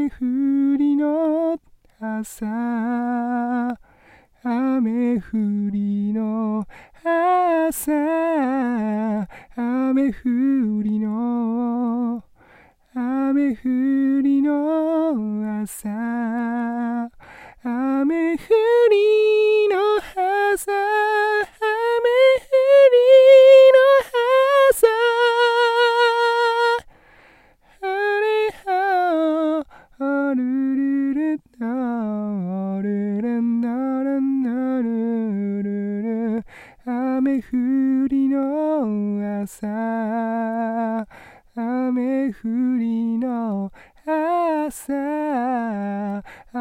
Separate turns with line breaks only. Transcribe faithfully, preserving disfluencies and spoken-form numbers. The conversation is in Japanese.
雨降りの朝、雨降りの朝、雨降りの雨降りの朝、雨降りの朝、雨降りの朝、あれはあるるるなるるなるなるるる、雨降りの朝、雨降りの朝、